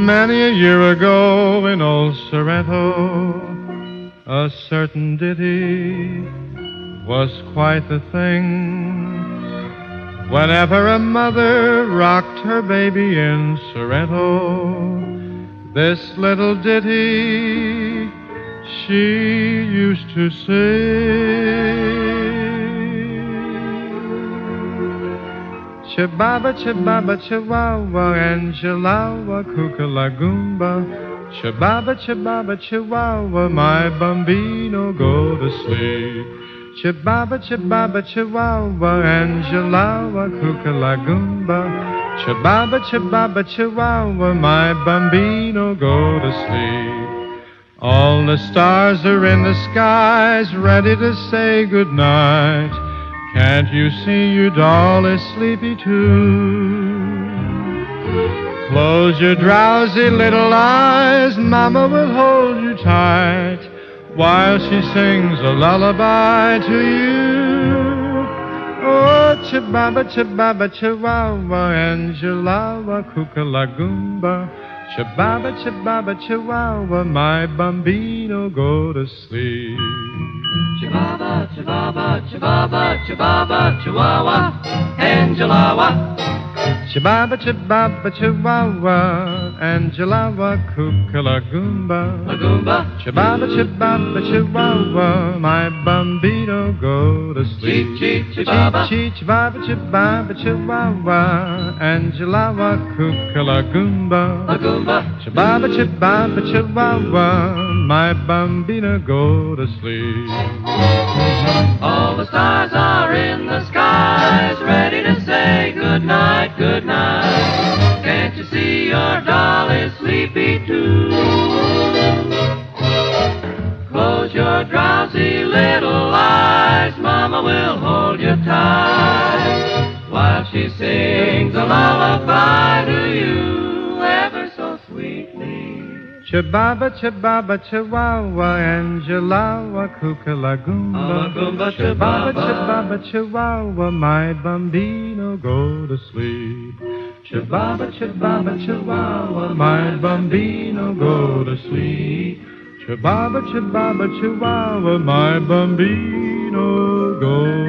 Many a year ago in old Sorrento, a certain ditty was quite the thing. Whenever a mother rocked her baby in Sorrento, this little ditty she used to sing. Chibaba, chibaba, chihuahua, Angelawa, kookalagumba. Chibaba, chibaba, chihuahua, my bambino, go to sleep. Chibaba, chibaba, chihuahua, Angelawa, kookalagumba. Chibaba, chibaba, chihuahua, my bambino, go to sleep. All the stars are in the skies, ready to say goodnight. Can't you see your doll is sleepy too? Close your drowsy little eyes, Mama will hold you tight while she sings a lullaby to you. Oh, chibaba, chibaba, chihuahua, Angelawa, kookalagumba. Chibaba, chibaba, chihuahua, my bambino, go to sleep. Chibaba, chibaba, chibaba, chibaba, chihuahua, Angelawa. Chibaba, chibaba, chihuahua, Angelawa, kookalagumba. Lagumba. Chibaba, chibaba, chihuahua, my bambino, go to sleep. Chee, chee, chibaba. Chee, chee, chibaba, chibaba, chihuahua, Angelawa, kookalagumba. Lagumba. Chibaba, chibaba, chihuahua, my bambino, go to sleep. All the stars are in the skies, ready to say good night, good night. Can't you see your doll is sleepy too? Close your drowsy little eyes, Mama will hold you tight while she sings a lullaby to you ever so sweetly. Chibaba, chibaba, chihuahua, Angelawa, kookalagumba. Chibaba, chibaba, chihuahua, my bambino, go to sleep. Chibaba, chibaba, chihuahua, my bambino, go to sleep. Chibaba, chibaba, chihuahua, my bambino, go